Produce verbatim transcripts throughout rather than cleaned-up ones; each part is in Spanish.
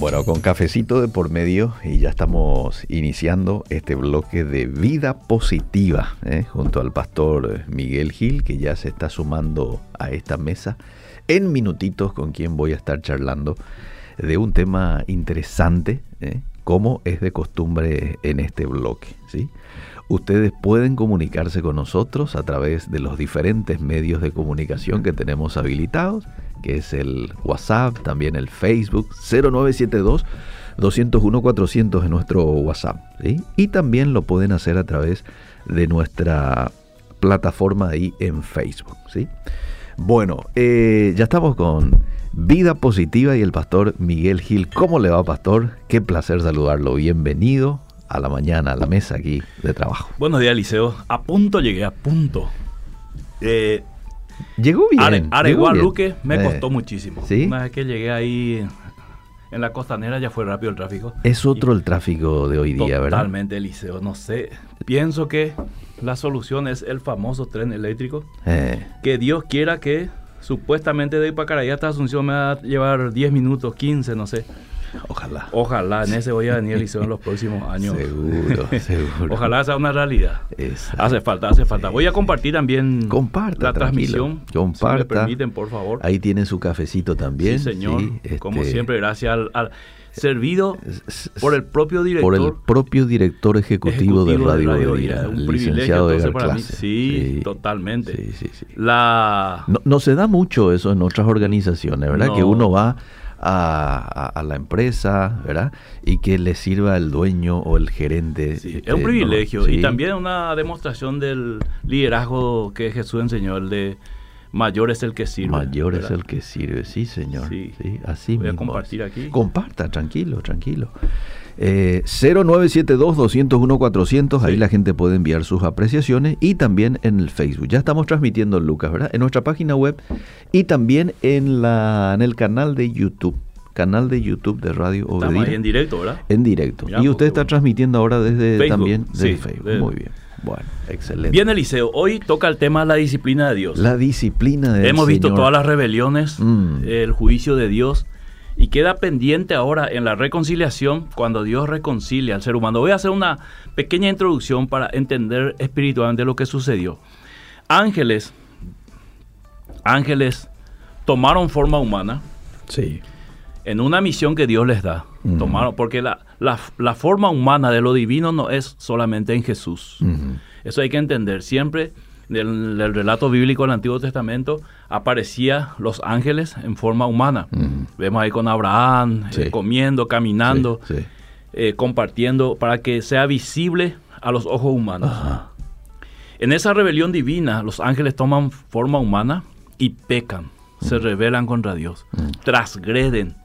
Bueno, con cafecito de por medio y ya estamos iniciando este bloque de Vida Positiva, ¿eh? junto al pastor Miguel Gil, que ya se está sumando a esta mesa en minutitos, con quien voy a estar charlando de un tema interesante, ¿eh? como es de costumbre en este bloque, ¿sí? Ustedes pueden comunicarse con nosotros a través de los diferentes medios de comunicación que tenemos habilitados, que es el WhatsApp, también el Facebook, cero nueve siete dos, dos cero uno, cuatrocientos en nuestro WhatsApp, ¿sí? Y también lo pueden hacer a través de nuestra plataforma ahí en Facebook, ¿sí? Bueno, eh, ya estamos con Vida Positiva y el pastor Miguel Gil. ¿Cómo le va, pastor? Qué placer saludarlo. Bienvenido a la mañana, a la mesa aquí de trabajo. Buenos días, Eliseo. A punto llegué, a punto. Eh, llegó bien. Are, Areguá, llegó Luque, bien. me eh, costó muchísimo. ¿sí? Una vez que llegué ahí en la costanera ya fue rápido el tráfico. Es otro y, el tráfico de hoy día, ¿verdad? Totalmente, Eliseo. No sé. Pienso que la solución es el famoso tren eléctrico. Eh. Que Dios quiera que supuestamente de Ipacaraí hasta Asunción me va a llevar diez minutos, quince, no sé. Ojalá. Ojalá, en ese voy a venir, Eliseo, en los próximos años. Seguro, seguro. Ojalá sea una realidad. Exacto. Hace falta, hace falta. Voy a compartir también Comparta, la transmisión. Comparta. Si me permiten, por favor. Ahí tienen su cafecito también. Sí, señor. Sí, este... Como siempre, gracias al, al servido por el propio director. Por el propio director ejecutivo, ejecutivo de Radio, de Radio Vida, un licenciado de para mí. Sí, sí, totalmente. Sí, sí, sí. La... No, no se da mucho eso en otras organizaciones, ¿verdad? No. Que uno va A, a, a la empresa, ¿verdad? Y que le sirva el dueño o el gerente. Sí, es un eh, privilegio. No, sí. Y también una demostración del liderazgo que Jesús enseñó, el de mayor es el que sirve. Mayor ¿verdad? Es el que sirve, sí, señor. Sí, sí así voy mismo. a compartir aquí. Comparta, tranquilo, tranquilo. Eh, cero nueve siete dos, dos cero uno, cuatrocientos, sí. Ahí la gente puede enviar sus apreciaciones y también en el Facebook. Ya estamos transmitiendo, Lucas, ¿verdad? En nuestra página web y también en, la, en el canal de YouTube. Canal de YouTube de Radio Obedira. Estamos ahí en directo, ¿verdad? En directo. Ya, y usted está bueno. transmitiendo ahora desde Facebook. también desde sí, Facebook. De... Muy bien. Bueno, excelente. Bien, Eliseo, hoy toca el tema la disciplina de Dios. La disciplina de Dios. Hemos visto todas las rebeliones, mm. el juicio de Dios. Y queda pendiente ahora en la reconciliación, cuando Dios reconcilia al ser humano. Voy a hacer una pequeña introducción para entender espiritualmente lo que sucedió. Ángeles, ángeles tomaron forma humana. Sí. En una misión que Dios les da. Uh-huh. Tomaron, porque la, la, la forma humana de lo divino no es solamente en Jesús. Uh-huh. Eso hay que entender. Siempre del, del relato bíblico del Antiguo Testamento aparecía los ángeles en forma humana. Uh-huh. Vemos ahí con Abraham, sí. eh, comiendo, caminando, sí, sí. Eh, compartiendo, para que sea visible a los ojos humanos. Uh-huh. En esa rebelión divina, los ángeles toman forma humana y pecan, uh-huh. se rebelan contra Dios, uh-huh. transgreden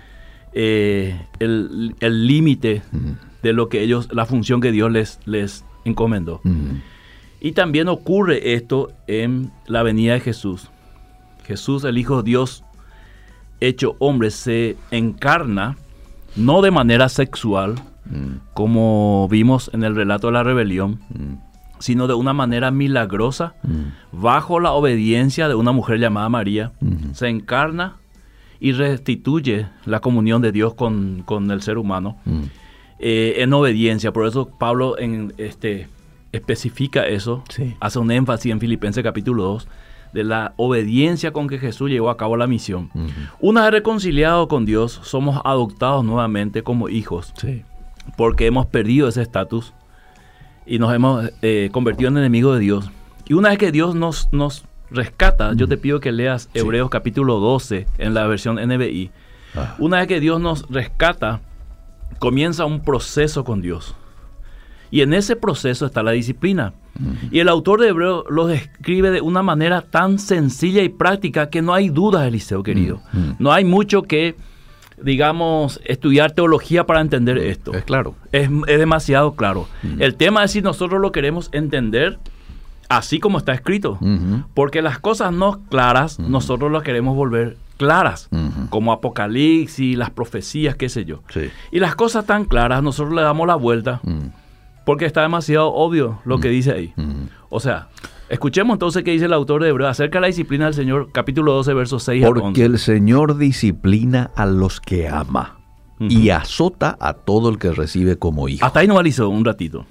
eh, el límite uh-huh. de lo que ellos, la función que Dios les, les encomendó. Uh-huh. Y también ocurre esto en la venida de Jesús. Jesús, el Hijo de Dios, hecho hombre, se encarna, no de manera sexual, mm. como vimos en el relato de la rebelión, mm. sino de una manera milagrosa, mm. bajo la obediencia de una mujer llamada María. Mm. Se encarna y restituye la comunión de Dios con, con el ser humano mm. eh, en obediencia. Por eso Pablo en este... especifica eso, sí. hace un énfasis en Filipenses capítulo dos, de la obediencia con que Jesús llevó a cabo la misión. Uh-huh. Una vez reconciliados con Dios, somos adoptados nuevamente como hijos, sí. porque hemos perdido ese estatus y nos hemos eh, convertido en enemigos de Dios. Y una vez que Dios nos, nos rescata, uh-huh. yo te pido que leas sí. Hebreos capítulo doce en la versión N B I. Uh-huh. Una vez que Dios nos rescata, comienza un proceso con Dios. Y en ese proceso está la disciplina. Uh-huh. Y el autor de Hebreos lo describe de una manera tan sencilla y práctica que no hay dudas, Eliseo querido. Uh-huh. No hay mucho que, digamos, estudiar teología para entender uh-huh. esto. Es claro. Es, es demasiado claro. Uh-huh. El tema es si nosotros lo queremos entender así como está escrito. Uh-huh. Porque las cosas no claras, uh-huh. nosotros las queremos volver claras, uh-huh. como Apocalipsis, las profecías, qué sé yo. Sí. Y las cosas tan claras, nosotros le damos la vuelta. Uh-huh. Porque está demasiado obvio lo que dice ahí. Uh-huh. O sea, escuchemos entonces qué dice el autor de Hebreos acerca de la disciplina del Señor, capítulo doce, versos seis Porque al once. el Señor disciplina a los que ama uh-huh. y azota a todo el que recibe como hijo. Hasta ahí no analizó un ratito.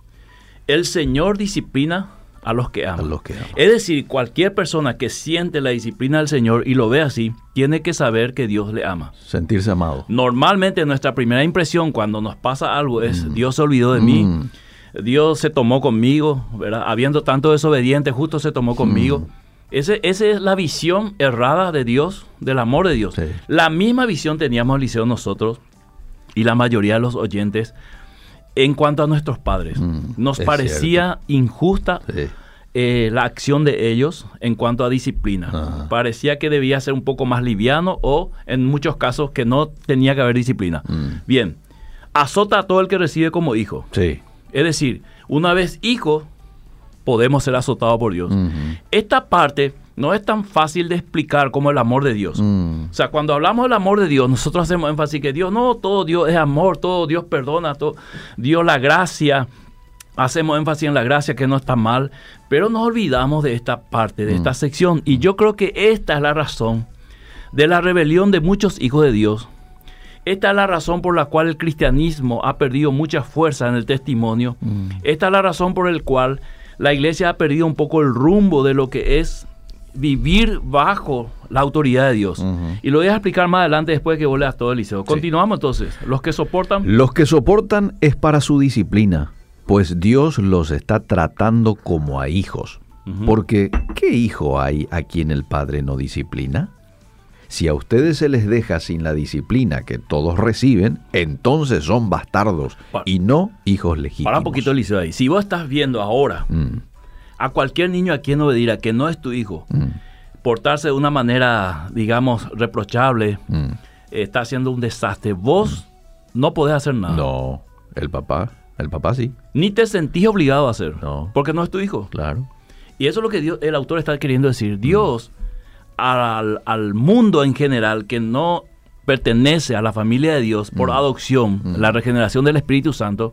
El Señor disciplina a los que aman. A los que aman. Es decir, cualquier persona que siente la disciplina del Señor y lo ve así, tiene que saber que Dios le ama. Sentirse amado. Normalmente nuestra primera impresión cuando nos pasa algo es, mm. Dios se olvidó de mm. mí, Dios se tomó conmigo, ¿verdad? Habiendo tanto desobediente, justo se tomó conmigo. Mm. Ese, esa es la visión errada de Dios, del amor de Dios. Sí. La misma visión teníamos, Eliseo, nosotros y la mayoría de los oyentes en cuanto a nuestros padres. Mm, Nos parecía cierto. injusta sí. eh, la acción de ellos en cuanto a disciplina. Ajá. Parecía que debía ser un poco más liviano o en muchos casos que no tenía que haber disciplina. Mm. Bien, azota a todo el que recibe como hijo. Sí. Es decir, una vez hijo, podemos ser azotados por Dios. Uh-huh. Esta parte no es tan fácil de explicar como el amor de Dios. Uh-huh. O sea, cuando hablamos del amor de Dios, nosotros hacemos énfasis que Dios, no, todo Dios es amor, todo Dios perdona, todo Dios la gracia. Hacemos énfasis en la gracia, que no está mal, pero nos olvidamos de esta parte, de uh-huh. esta sección. Y yo creo que esta es la razón de la rebelión de muchos hijos de Dios. Esta es la razón por la cual el cristianismo ha perdido mucha fuerza en el testimonio. Uh-huh. Esta es la razón por la cual la iglesia ha perdido un poco el rumbo de lo que es vivir bajo la autoridad de Dios. Uh-huh. Y lo voy a explicar más adelante después de que vos leas todo el liceo. Continuamos sí. entonces. Los que soportan... Los que soportan es para su disciplina, pues Dios los está tratando como a hijos. Uh-huh. Porque, ¿qué hijo hay a quien el padre no disciplina? Si a ustedes se les deja sin la disciplina que todos reciben, entonces son bastardos para, y no hijos legítimos. Para un poquito, Eliseo, ahí. Si vos estás viendo ahora mm. a cualquier niño a quien obedirá que no es tu hijo, mm. portarse de una manera, digamos, reprochable, mm. está haciendo un desastre, vos mm. no podés hacer nada. No, el papá, el papá sí. Ni te sentís obligado a hacer, no. porque no es tu hijo. Claro. Y eso es lo que Dios, el autor está queriendo decir. Dios... Mm. Al, al mundo en general que no pertenece a la familia de Dios por mm. adopción, mm. la regeneración del Espíritu Santo,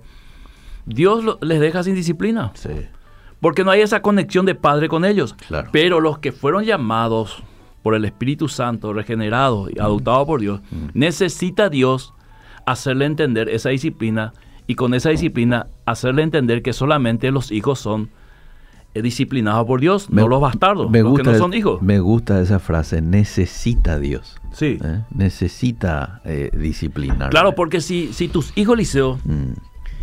Dios lo, les deja sin disciplina. Sí. Porque no hay esa conexión de padre con ellos. Claro. Pero los que fueron llamados por el Espíritu Santo, regenerados y mm. adoptados por Dios, mm. necesita Dios hacerle entender esa disciplina y con esa disciplina hacerle entender que solamente los hijos son disciplinados por Dios, me, no los bastardos, me los gusta, que no son hijos. Me gusta esa frase, necesita Dios. Sí. ¿Eh? Necesita eh, disciplinar. Claro, porque si, si tus hijos, Liceo, mm.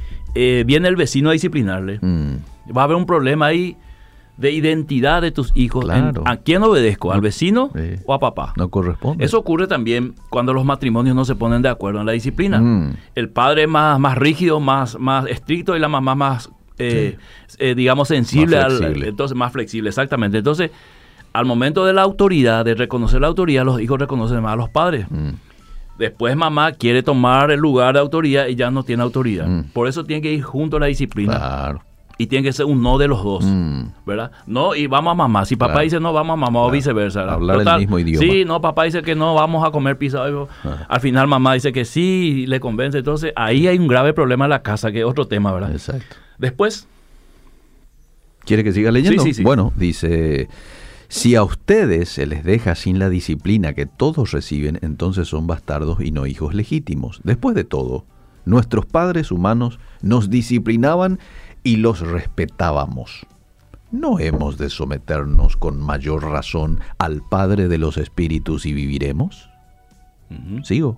eh, viene el vecino a disciplinarle, mm. va a haber un problema ahí de identidad de tus hijos. Claro. En, ¿a quién obedezco? ¿Al vecino sí. o a papá? No corresponde. Eso ocurre también cuando los matrimonios no se ponen de acuerdo en la disciplina. Mm. El padre es más, más rígido, más, más estricto y la mamá más... Eh, sí. eh, digamos sensible, al, entonces más flexible, exactamente. Entonces, al momento de la autoridad, de reconocer la autoridad, los hijos reconocen más a los padres. Mm. Después mamá quiere tomar el lugar de autoridad y ya no tiene autoridad. Mm. Por eso tiene que ir junto a la disciplina. Claro. Y tiene que ser un no de los dos, mm. ¿verdad? No, y vamos a mamá. Si papá claro. dice no, vamos a mamá, claro. o viceversa. ¿verdad? Hablar Total, el mismo idioma. Sí, no, papá dice que no, vamos a comer pizza. Ah. Al final mamá dice que sí, y le convence. Entonces, ahí hay un grave problema en la casa, que es otro tema, ¿verdad? Exacto. Después... ¿Quiere que siga leyendo? Sí, sí, sí. Bueno, dice, si a ustedes se les deja sin la disciplina que todos reciben, entonces son bastardos y no hijos legítimos. Después de todo, nuestros padres humanos nos disciplinaban y los respetábamos. ¿No hemos de someternos con mayor razón al Padre de los Espíritus y viviremos? Uh-huh. ¿Sigo?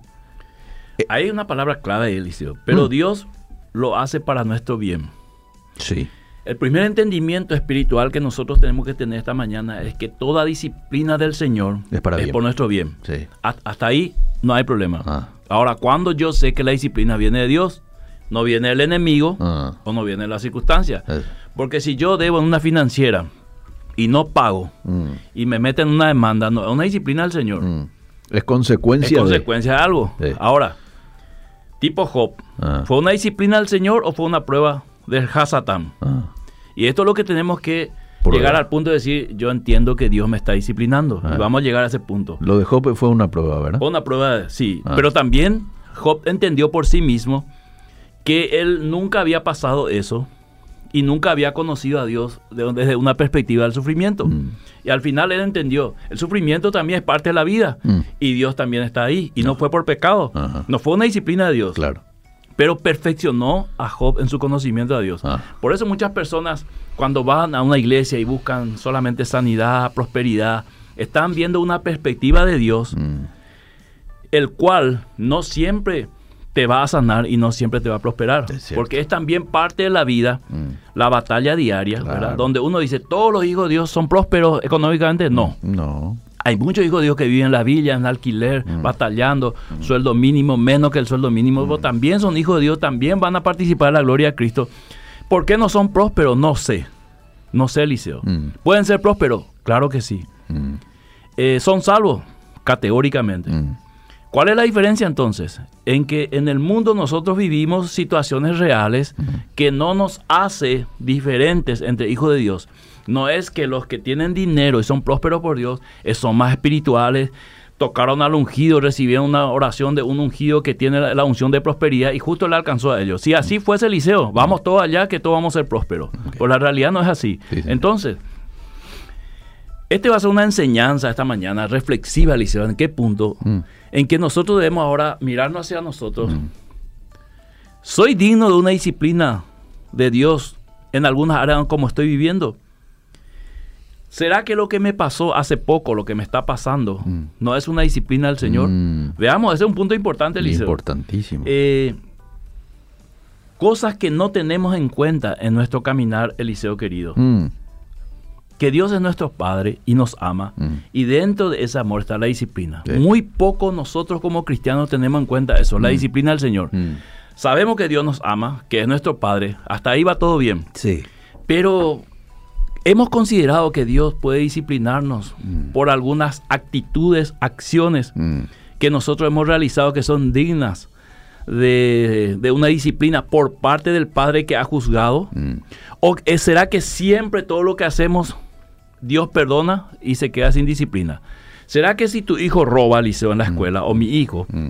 Hay una palabra clave, Eliseo, pero mm. Dios lo hace para nuestro bien. Sí. El primer entendimiento espiritual que nosotros tenemos que tener esta mañana es que toda disciplina del Señor es, para es bien. por nuestro bien. Sí. Hasta ahí no hay problema. Ah. Ahora, cuando yo sé que la disciplina viene de Dios, no viene del enemigo ah. o no viene de las circunstancias. Es. Porque si yo debo en una financiera y no pago mm. y me meten en una demanda, no, es una disciplina del Señor. Mm. Es consecuencia, es consecuencia de, de algo. Sí. Ahora, tipo Job, ah. ¿fue una disciplina del Señor o fue una prueba del Hasatán? Ah. Y esto es lo que tenemos que Prueba. llegar al punto de decir, yo entiendo que Dios me está disciplinando. Ah. Y vamos a llegar a ese punto. Lo de Job fue una prueba, ¿verdad? Fue una prueba, sí. Ah. Pero también Job entendió por sí mismo que él nunca había pasado eso y nunca había conocido a Dios de, desde una perspectiva del sufrimiento. Mm. Y al final él entendió, el sufrimiento también es parte de la vida, mm. y Dios también está ahí, y no, no fue por pecado, Ajá. no fue una disciplina de Dios. Claro. Pero perfeccionó a Job en su conocimiento a Dios. Ah. Por eso muchas personas, cuando van a una iglesia y buscan solamente sanidad, prosperidad, están viendo una perspectiva de Dios, mm. el cual no siempre te va a sanar y no siempre te va a prosperar. Es porque es también parte de la vida, mm. la batalla diaria, claro. ¿verdad? Donde uno dice, todos los hijos de Dios son prósperos económicamente. No. No. Hay muchos hijos de Dios que viven en la villa, en alquiler, mm. batallando, mm. sueldo mínimo, menos que el sueldo mínimo. Mm. También son hijos de Dios, también van a participar en la gloria de Cristo. ¿Por qué no son prósperos? No sé. No sé, Eliseo. Mm. ¿Pueden ser prósperos? Claro que sí. Mm. Eh, ¿Son salvos? Categóricamente. Mm. ¿Cuál es la diferencia entonces? En que en el mundo nosotros vivimos situaciones reales mm. que no nos hace diferentes entre hijos de Dios. No es que los que tienen dinero y son prósperos por Dios son más espirituales, tocaron al ungido, recibieron una oración de un ungido que tiene la, la unción de prosperidad y justo le alcanzó a ellos. Si así fuese, Eliseo, vamos todos allá que todos vamos a ser prósperos. Okay. Pero la realidad no es así. Sí, sí. Entonces, este va a ser una enseñanza esta mañana reflexiva, Eliseo. ¿En qué punto? Mm. En que nosotros debemos ahora mirarnos hacia nosotros. Mm. ¿Soy digno de una disciplina de Dios en algunas áreas como estoy viviendo? ¿Será que lo que me pasó hace poco, lo que me está pasando, mm. no es una disciplina del Señor? Mm. Veamos, ese es un punto importante, Eliseo. Importantísimo. Eh, cosas que no tenemos en cuenta en nuestro caminar, Eliseo querido. Mm. Que Dios es nuestro Padre y nos ama, mm. y dentro de ese amor está la disciplina. Sí. Muy poco nosotros como cristianos tenemos en cuenta eso, mm. la disciplina del Señor. Mm. Sabemos que Dios nos ama, que es nuestro Padre, hasta ahí va todo bien. Sí. Pero hemos considerado que Dios puede disciplinarnos mm. por algunas actitudes, acciones mm. que nosotros hemos realizado que son dignas de, de una disciplina por parte del Padre que ha juzgado. Mm. ¿O será que siempre todo lo que hacemos Dios perdona y se queda sin disciplina? ¿Será que si tu hijo roba, Eliseo, en la escuela, mm. o mi hijo, mm.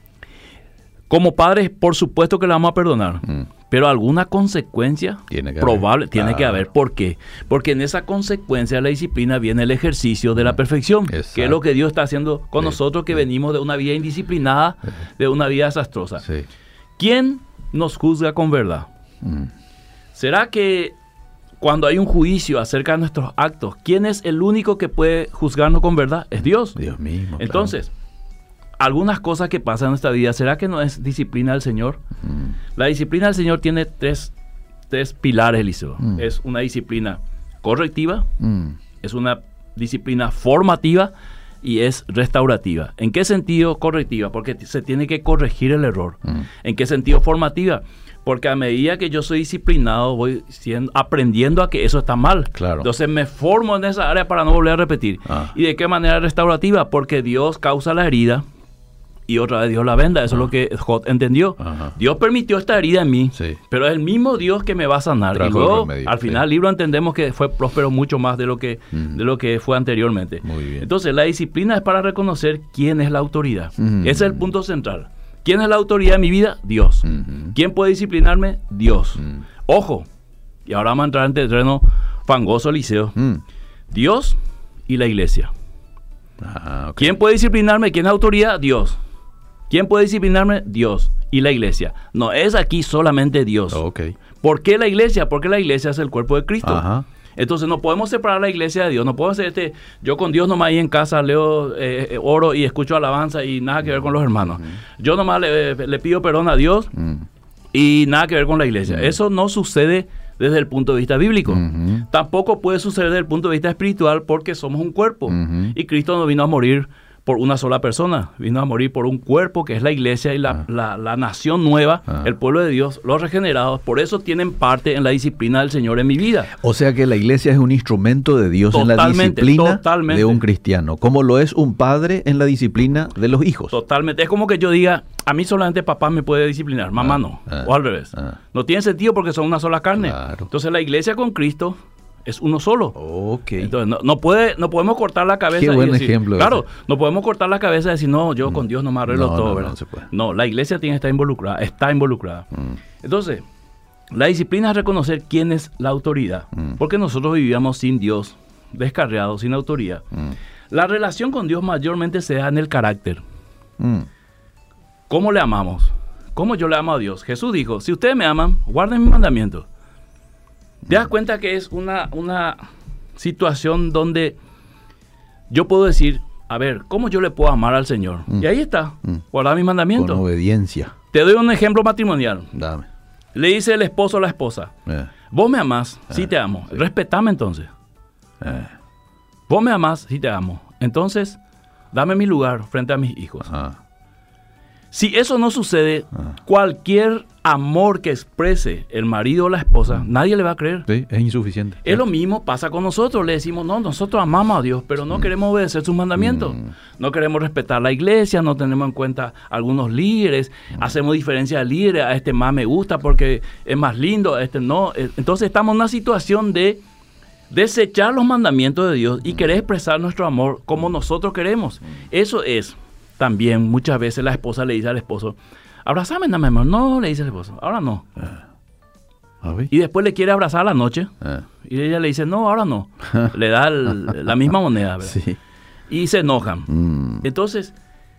como padres, por supuesto que le vamos a perdonar, mm. pero alguna consecuencia tiene que probable haber. tiene Ah. que haber? ¿Por qué? Porque en esa consecuencia de la disciplina viene el ejercicio de la perfección, Exacto. que es lo que Dios está haciendo con Sí. nosotros que Sí. venimos de una vida indisciplinada, Sí. de una vida desastrosa. Sí. ¿Quién nos juzga con verdad? Mm. ¿Será que cuando hay un juicio acerca de nuestros actos, quién es el único que puede juzgarnos con verdad? Es Dios. Dios mismo. Entonces, algunas cosas que pasan en esta vida, ¿será que no es disciplina del Señor? Claro. Mm. La disciplina del Señor tiene tres, tres pilares, Eliseo. Mm. Es una disciplina correctiva, Mm. es una disciplina formativa y es restaurativa. ¿En qué sentido correctiva? Porque t- se tiene que corregir el error. Mm. ¿En qué sentido formativa? Porque a medida que yo soy disciplinado, voy siendo, aprendiendo a que eso está mal. Claro. Entonces me formo en esa área para no volver a repetir. Ah. ¿Y de qué manera restaurativa? Porque Dios causa la herida y otra vez Dios la venda. Eso Ah. es lo que Job entendió. Ajá. Dios permitió esta herida en mí, Sí. pero es el mismo Dios que me va a sanar. Trajo y luego, el remedio, al final, sí. el libro entendemos que fue próspero mucho más de lo que, Mm. de lo que fue anteriormente. Muy bien. Entonces, la disciplina es para reconocer quién es la autoridad. Mm. Ese es el punto central. ¿Quién es la autoridad en mi vida? Dios. Mm. ¿Quién puede disciplinarme? Dios. Mm. Ojo, y ahora vamos a entrar en terreno fangoso, Eliseo. Mm. Dios y la iglesia. Ah, ok. ¿Quién puede disciplinarme? ¿Quién es autoridad? Dios. ¿Quién puede disciplinarme? Dios y la iglesia. No es aquí solamente Dios. Ok. ¿Por qué la iglesia? Porque la iglesia es el cuerpo de Cristo. Ajá. Entonces no podemos separar la iglesia de Dios. No podemos hacer este, yo con Dios nomás ahí en casa leo, eh, eh, oro y escucho alabanza y nada que ver con los hermanos. Yo nomás le, le pido perdón a Dios Mm. y nada que ver con la iglesia. Mm. Eso no sucede desde el punto de vista bíblico. Ujú. Tampoco puede suceder desde el punto de vista espiritual porque somos un cuerpo. Ujú. Y Cristo no vino a morir por una sola persona, vino a morir por un cuerpo que es la iglesia y la, Ah. la, la nación nueva, Ah. el pueblo de Dios, los regenerados. Por eso tienen parte en la disciplina del Señor en mi vida. O sea que la iglesia es un instrumento de Dios en la Totalmente, disciplina totalmente. de un cristiano, como lo es un padre en la disciplina de los hijos. Totalmente. Es como que yo diga, a mí solamente papá me puede disciplinar, mamá Ah, no. ah, o al revés. ah. No tiene sentido porque son una sola carne. Claro. Entonces la iglesia con Cristo es uno solo. Ok. Entonces no, no puede, no podemos cortar la cabeza. Qué y buen decir, ejemplo Claro, ese. no podemos cortar la cabeza y decir, no, yo con Dios no me arreglo No, todo, no, ¿verdad? no se puede. No, la iglesia tiene que estar involucrada, está involucrada. Mm. Entonces, La disciplina es reconocer quién es la autoridad, mm. porque nosotros vivíamos sin Dios, descarriados, sin autoridad. Mm. La relación con Dios mayormente se da en el carácter. Mm. ¿Cómo le amamos? ¿Cómo yo le amo a Dios? Jesús dijo, si ustedes me aman, guarden mis mandamientos. ¿Te das cuenta que es una, una situación donde yo puedo decir, a ver, ¿cómo yo le puedo amar al Señor? Mm. Y ahí está, mm. guardar mis mandamientos. Con obediencia. Te doy un ejemplo matrimonial. Dame. Le dice el esposo a la esposa, eh. vos me amás, eh. sí te amo, sí. Respetame entonces. Eh. Vos me amás, sí te amo. Entonces, dame mi lugar frente a mis hijos. Ajá. Si eso no sucede, ah. cualquier amor que exprese el marido o la esposa, ah. nadie le va a creer. Sí, es insuficiente. Es lo mismo pasa con nosotros. Le decimos, no, nosotros amamos a Dios, pero no mm. queremos obedecer sus mandamientos. Mm. No queremos respetar la iglesia, no tenemos en cuenta algunos líderes. Mm. Hacemos diferencia de líderes. A este más me gusta porque es más lindo, a este no. Entonces estamos en una situación de desechar los mandamientos de Dios y mm. querer expresar nuestro amor como nosotros queremos. Mm. Eso es... También muchas veces la esposa le dice al esposo, abrázame, no, mi amor. No, le dice el esposo, ahora no. Eh. Y después le quiere abrazar a la noche. Eh. Y ella le dice, no, ahora no. Le da el, la misma moneda, ¿verdad? Sí. Y se enojan. Mm. Entonces,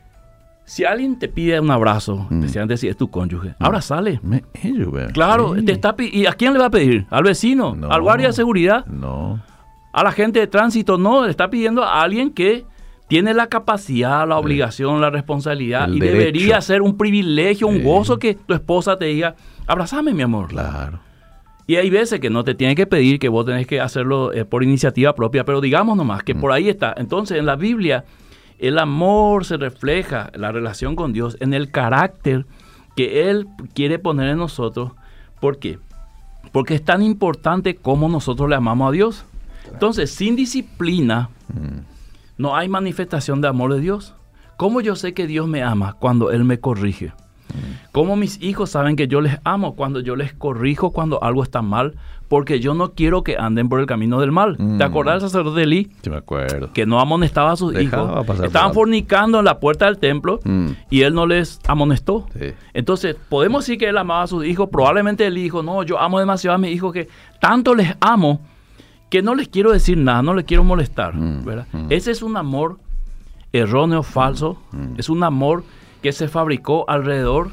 si alguien te pide un abrazo, mm. especialmente si es tu cónyuge, mm. abrazale. Me, ellos, claro, sí. te está, ¿y a quién le va a pedir? ¿Al vecino? No. ¿Al guardia de seguridad? No. ¿A la gente de tránsito? No, le está pidiendo a alguien que tiene la capacidad, la obligación, la responsabilidad, el y derecho. Debería ser un privilegio, un sí. gozo que tu esposa te diga, abrázame, mi amor. Claro. Y hay veces que no te tiene que pedir, que vos tenés que hacerlo eh, por iniciativa propia, pero digamos nomás que mm. por ahí está. Entonces, en la Biblia, el amor se refleja, la relación con Dios, en el carácter que Él quiere poner en nosotros. ¿Por qué? Porque es tan importante cómo nosotros le amamos a Dios. Claro. Entonces, sin disciplina... Mm. no hay manifestación de amor de Dios. ¿Cómo yo sé que Dios me ama? Cuando Él me corrige. Mm. ¿Cómo mis hijos saben que yo les amo? Cuando yo les corrijo cuando algo está mal, porque yo no quiero que anden por el camino del mal. Mm. ¿Te acordás del sacerdote Elí? Sí, me acuerdo. Que no amonestaba a sus Dejaba hijos. Estaban fornicando en la puerta del templo mm. y Él no les amonestó. Sí. Entonces, podemos decir que Él amaba a sus hijos. Probablemente Él dijo, no, yo amo demasiado a mis hijos que tanto les amo que no les quiero decir nada, no les quiero molestar, mm, ¿verdad? Mm. Ese es un amor erróneo, falso. Mm. Es un amor que se fabricó alrededor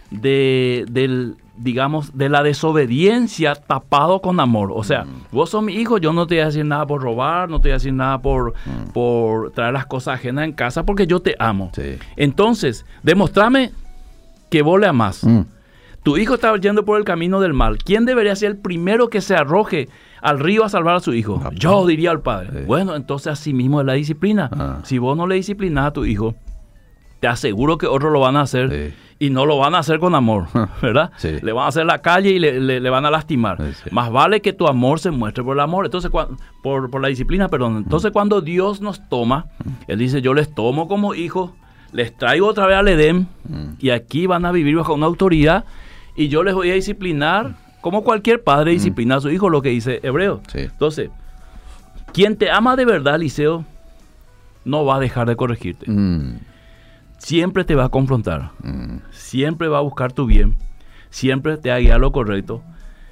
de, del, digamos, de la desobediencia tapado con amor. O sea, mm. vos sos mi hijo, yo no te voy a decir nada por robar, no te voy a decir nada por, mm. por traer las cosas ajenas en casa, porque yo te amo. Sí. Entonces, demostrame que vos le amás. Mm. Tu hijo está yendo por el camino del mal. ¿Quién debería ser el primero que se arroje al río a salvar a su hijo? Ah, yo, diría al padre. Sí. Bueno, entonces así mismo es la disciplina. Ah. Si vos no le disciplinas a tu hijo, te aseguro que otros lo van a hacer. Sí. Y no lo van a hacer con amor, ¿verdad? Sí. Le van a hacer la calle y le, le, le van a lastimar. Sí, sí. Más vale que tu amor se muestre por el amor. Entonces, cuando, por, por la disciplina, perdón. Entonces, mm. cuando Dios nos toma, mm. Él dice, yo les tomo como hijos, les traigo otra vez al Edén, mm. y aquí van a vivir bajo una autoridad, y yo les voy a disciplinar como cualquier padre disciplina mm. a su hijo, lo que dice Hebreo. Sí. Entonces, quien te ama de verdad, Liceo, no va a dejar de corregirte. Mm. Siempre te va a confrontar. Mm. Siempre va a buscar tu bien. Siempre te va a guiar lo correcto.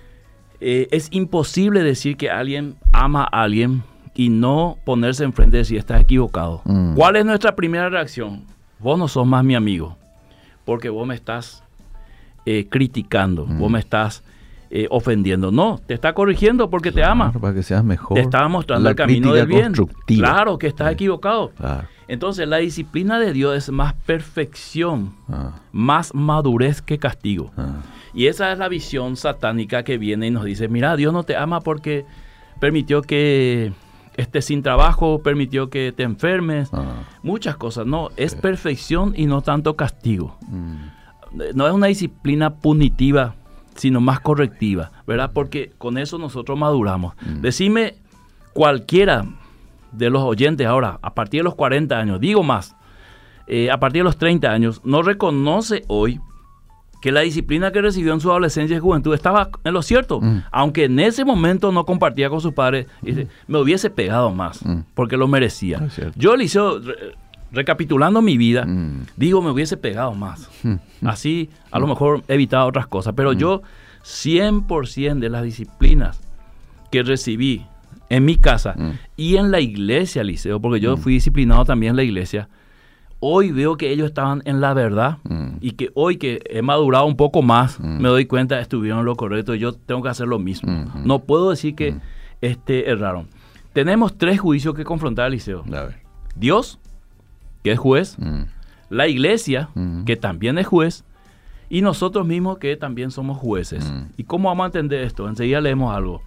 Eh, es imposible decir que alguien ama a alguien y no ponerse enfrente de si estás equivocado. Mm. ¿Cuál es nuestra primera reacción? Vos no sos más mi amigo, porque vos me estás eh, criticando, mm. vos me estás eh, ofendiendo. No, te está corrigiendo porque claro, te ama. Para que seas mejor. Te está mostrando la el camino del bien. Claro que estás sí. equivocado. Claro. Entonces, la disciplina de Dios es más perfección, ah. más madurez que castigo. Ah. Y esa es la visión satánica que viene y nos dice, mira, Dios no te ama porque permitió que estés sin trabajo, permitió que te enfermes, ah. muchas cosas. No, es sí. perfección y no tanto castigo. Mm. No es una disciplina punitiva, sino más correctiva, ¿verdad? Porque con eso nosotros maduramos. Mm. Decime cualquiera de los oyentes ahora, a partir de los cuarenta años, digo más, eh, a partir de los treinta años, no reconoce hoy que la disciplina que recibió en su adolescencia y juventud estaba en lo cierto, mm. aunque en ese momento no compartía con sus padres, mm. dice, me hubiese pegado más, mm. porque lo merecía. Es Yo, Eliseo, re, recapitulando mi vida, mm. digo, me hubiese pegado más. Mm. Así, a mm. lo mejor, evitado otras cosas, pero mm. yo cien por ciento de las disciplinas que recibí en mi casa mm. y en la iglesia, Liceo, porque yo mm. fui disciplinado también en la iglesia, hoy veo que ellos estaban en la verdad mm. y que hoy que he madurado un poco más, mm. me doy cuenta estuvieron en lo correcto y yo tengo que hacer lo mismo. Mm. No puedo decir que mm. este, erraron. Tenemos tres juicios que confrontar, Liceo. A ver. Dios, que es juez, mm. la iglesia, mm. que también es juez, y nosotros mismos que también somos jueces. Mm. ¿Y cómo vamos a entender esto? Enseguida leemos algo.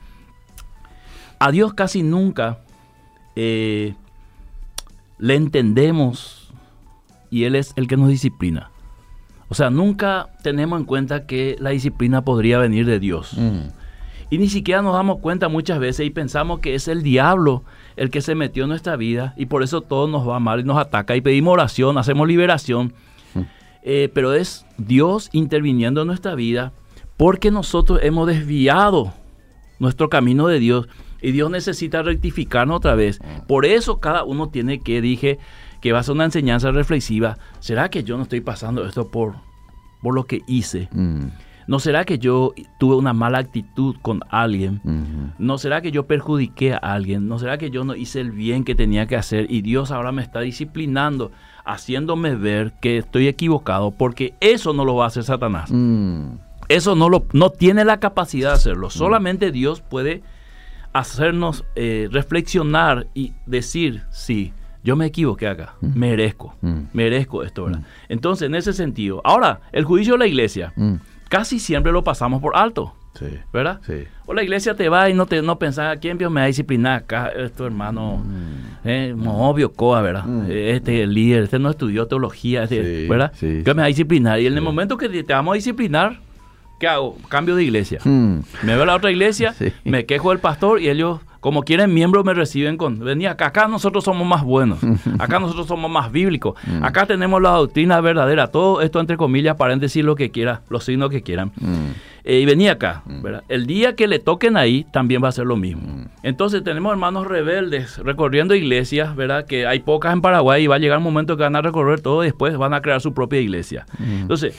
A Dios casi nunca eh, le entendemos y Él es el que nos disciplina. O sea, nunca tenemos en cuenta que la disciplina podría venir de Dios. Mm. Y ni siquiera nos damos cuenta muchas veces y pensamos que es el diablo el que se metió en nuestra vida y por eso todo nos va mal y nos ataca y pedimos oración, hacemos liberación. Mm. Eh, pero es Dios interviniendo en nuestra vida porque nosotros hemos desviado nuestro camino de Dios y Dios necesita rectificarnos otra vez. Por eso cada uno tiene que, dije, que va a ser una enseñanza reflexiva. ¿Será que yo no estoy pasando esto por, por lo que hice? Mm. ¿No será que yo tuve una mala actitud con alguien? Mm-hmm. ¿No será que yo perjudiqué a alguien? ¿No será que yo no hice el bien que tenía que hacer? Y Dios ahora me está disciplinando, haciéndome ver que estoy equivocado, porque eso no lo va a hacer Satanás. Mm. Eso no, lo, no tiene la capacidad de hacerlo. Mm. Solamente Dios puede hacernos eh, reflexionar y decir, sí, yo me equivoqué acá, mm. merezco, mm. merezco esto, ¿verdad? Mm. Entonces, en ese sentido, ahora, el juicio de la iglesia, mm. casi siempre lo pasamos por alto, sí. ¿verdad? Sí. O la iglesia te va y no te no pensás, ¿quién me va a disciplinar acá? Esto, hermano, mm. eh, obvio, coa, ¿verdad? Mm. Este líder, este no estudió teología, este, sí, ¿verdad? Sí, ¿Qué me va a disciplinar? Y en sí. el momento que te vamos a disciplinar, ¿qué hago? Cambio de iglesia. Mm. Me veo a la otra iglesia, sí. me quejo del pastor y ellos, como quieren miembros, me reciben con, vení acá, acá nosotros somos más buenos, acá nosotros somos más bíblicos, mm. acá tenemos la doctrina verdadera, todo esto entre comillas, paréntesis, lo que quiera, los signos que quieran. Mm. Eh, y vení acá, mm. ¿verdad? El día que le toquen ahí, también va a ser lo mismo. Mm. Entonces tenemos hermanos rebeldes recorriendo iglesias, ¿verdad? Que hay pocas en Paraguay y va a llegar un momento que van a recorrer todo y después van a crear su propia iglesia. Mm. Entonces...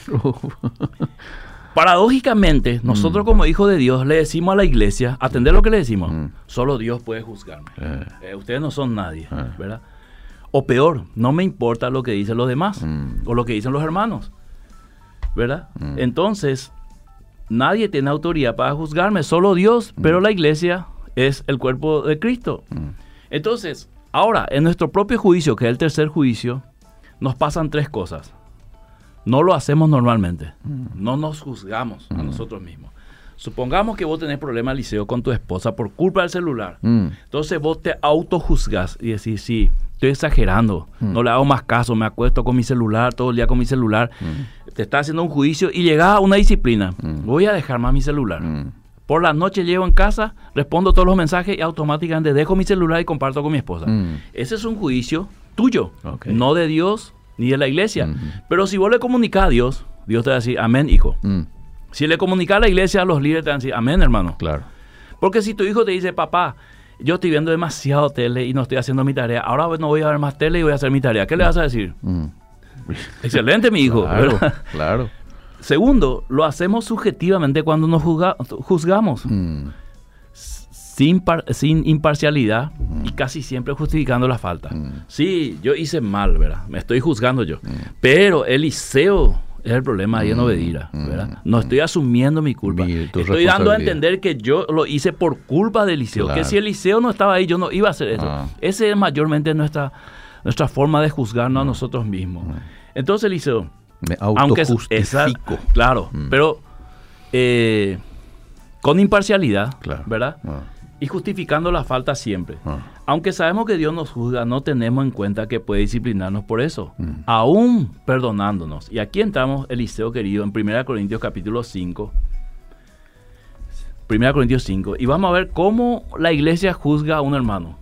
Paradójicamente, nosotros mm. como hijos de Dios le decimos a la iglesia, atender lo que le decimos, mm. solo Dios puede juzgarme. Eh. Eh, ustedes no son nadie, eh. ¿verdad? O peor, no me importa lo que dicen los demás mm. o lo que dicen los hermanos, ¿verdad? Mm. Entonces, nadie tiene autoridad para juzgarme, solo Dios, mm. pero la iglesia es el cuerpo de Cristo. Mm. Entonces, ahora, en nuestro propio juicio, que es el tercer juicio, nos pasan tres cosas. No lo hacemos normalmente. Mm. No nos juzgamos mm. a nosotros mismos. Supongamos que vos tenés problemas, Liceo, con tu esposa por culpa del celular. Mm. Entonces vos te autojuzgás y decís, sí, estoy exagerando. Mm. No le hago más caso, me acuesto con mi celular, todo el día con mi celular. Mm. Te está haciendo un juicio y llegás a una disciplina. Mm. Voy a dejar más mi celular. Mm. Por la noche llego en casa, respondo todos los mensajes y automáticamente dejo mi celular y comparto con mi esposa. Mm. Ese es un juicio tuyo, okay. no de Dios ni de la iglesia. Mm-hmm. Pero si vos le comunicás a Dios, Dios te va a decir, amén, hijo. Mm. Si le comunicás a la iglesia, a los líderes te van a decir, amén, hermano. Claro. Porque si tu hijo te dice, papá, yo estoy viendo demasiado tele y no estoy haciendo mi tarea, ahora no voy a ver más tele y voy a hacer mi tarea, ¿qué le vas a decir? Mm. Excelente, mi hijo. Claro, claro. Segundo, lo hacemos subjetivamente cuando nos juzga, juzgamos. Mm. Sin, par, sin imparcialidad mm. y casi siempre justificando la falta. Mm. Sí, yo hice mal, ¿verdad? Me estoy juzgando yo. Mm. Pero Eliseo es el problema ahí mm. en Obedira, ¿verdad? No estoy asumiendo mi culpa. Mi, estoy dando a entender que yo lo hice por culpa de Eliseo. Claro. Que si Eliseo no estaba ahí, yo no iba a hacer eso. Ah. Esa es mayormente nuestra, nuestra forma de juzgarnos mm. a nosotros mismos. Mm. Entonces, Eliseo... Me autojustifico. Claro, mm. pero eh, con imparcialidad, claro. ¿verdad? Ah. Y justificando la falta siempre. Ah. Aunque sabemos que Dios nos juzga, no tenemos en cuenta que puede disciplinarnos por eso, mm. aún perdonándonos. Y aquí entramos, Eliseo querido, en primera Corintios capítulo cinco. primera Corintios cinco. Y vamos a ver cómo la iglesia juzga a un hermano.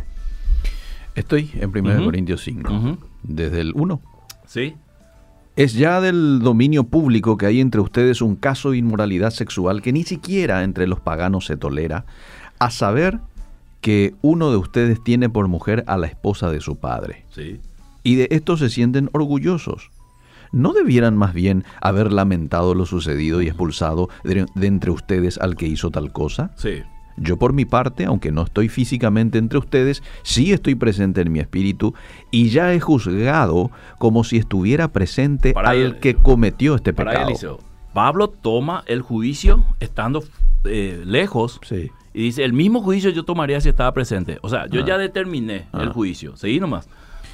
Estoy en primera uh-huh. Corintios cinco, uh-huh. desde el uno. Sí. Es ya del dominio público que hay entre ustedes un caso de inmoralidad sexual que ni siquiera entre los paganos se tolera, a saber que uno de ustedes tiene por mujer a la esposa de su padre. Sí. Y de esto se sienten orgullosos. ¿no debieran más bien haber lamentado lo sucedido y expulsado de, de entre ustedes al que hizo tal cosa? Sí. Yo por mi parte, aunque no estoy físicamente entre ustedes, sí estoy presente en mi espíritu y ya he juzgado como si estuviera presente Para al él, que cometió este para pecado. Eliseo, Pablo toma el juicio estando eh, lejos. Sí. Y dice, el mismo juicio yo tomaría si estaba presente. O sea, yo Ah. ya determiné Ah. el juicio. Seguí nomás.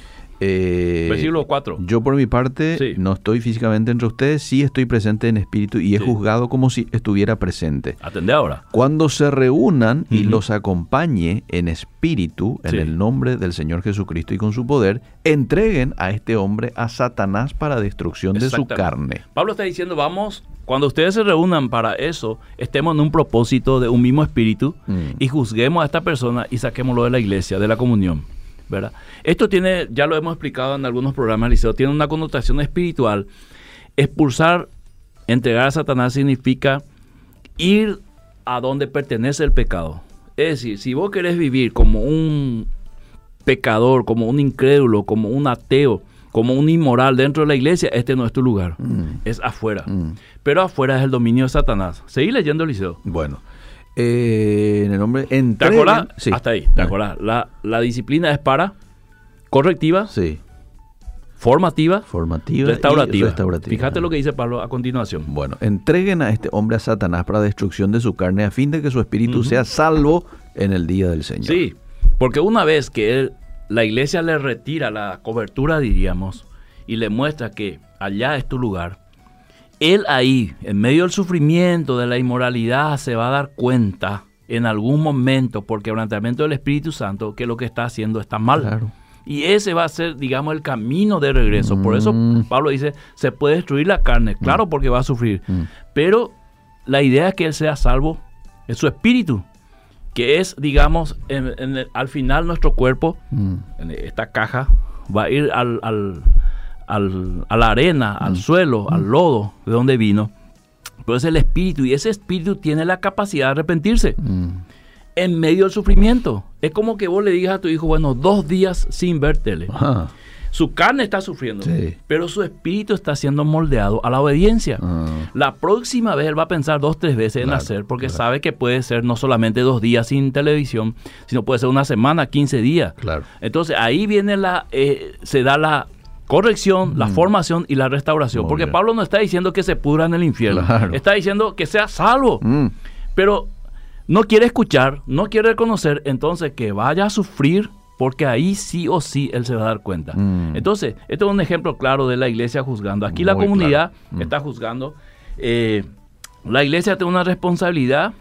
Eh, Versículo cuatro. Yo por mi parte Sí. no estoy físicamente entre ustedes, sí estoy presente en espíritu y he Sí. juzgado como si estuviera presente. Atendé ahora. Cuando se reúnan y Ujú. los acompañe en espíritu, en Sí. el nombre del Señor Jesucristo y con su poder, entreguen a este hombre a Satanás para destrucción de su Exactamente. carne. Pablo está diciendo, vamos, cuando ustedes se reúnan para eso, estemos en un propósito de un mismo espíritu Mm. y juzguemos a esta persona y saquémoslo de la iglesia, de la comunión, ¿verdad? Esto tiene, ya lo hemos explicado en algunos programas, Liceo, tiene una connotación espiritual. Expulsar, entregar a Satanás significa ir a donde pertenece el pecado. Es decir, si vos querés vivir como un pecador, como un incrédulo, como un ateo, como un inmoral dentro de la iglesia, este no es tu lugar, Mm. es afuera. Mm. Pero afuera es el dominio de Satanás. Seguí leyendo, Liceo. Bueno, eh, en el nombre... ¿Te entreguen- acordás? Sí. Hasta ahí, ¿te acordás? La, la disciplina es para correctiva, Sí, formativa, formativa restaurativa. y restaurativa. Fíjate lo que dice Pablo a continuación. Bueno, entreguen a este hombre a Satanás para destrucción de su carne a fin de que su espíritu Ujú. sea salvo en el día del Señor. Sí, porque una vez que él, la iglesia le retira la cobertura, diríamos, y le muestra que allá es tu lugar, él ahí, en medio del sufrimiento, de la inmoralidad, se va a dar cuenta en algún momento, por quebrantamiento del Espíritu Santo, que lo que está haciendo está mal. Claro. Y ese va a ser, digamos, el camino de regreso. Por eso Mm. Pablo dice, se puede destruir la carne, claro, porque va a sufrir. Mm. Pero la idea es que él sea salvo, es su espíritu, que es, digamos, en- en el- al final nuestro cuerpo, Mm. en esta caja, va a ir al, al- al- a la arena, al suelo, al lodo, de donde vino. Pero es el espíritu, y ese espíritu tiene la capacidad de arrepentirse Mm. en medio del sufrimiento. Es como que vos le digas a tu hijo, bueno, dos días sin ver tele. Ajá. Su carne está sufriendo, Sí. pero su espíritu está siendo moldeado a la obediencia. Ah. La próxima vez él va a pensar dos, tres veces en Claro, hacer, porque claro. sabe que puede ser no solamente dos días sin televisión, sino puede ser una semana, quince días. Claro. Entonces ahí viene la, eh, se da la corrección, la Mm. formación y la restauración. Muy Porque bien. Pablo no está diciendo que se pudra en el infierno, Claro. está diciendo que sea salvo. Mm. Pero no quiere escuchar, no quiere reconocer, entonces que vaya a sufrir, porque ahí sí o sí él se va a dar cuenta. Mm. Entonces, esto es un ejemplo claro de la iglesia juzgando. Aquí la Muy comunidad claro. Mm. está juzgando. Eh, la iglesia tiene una responsabilidad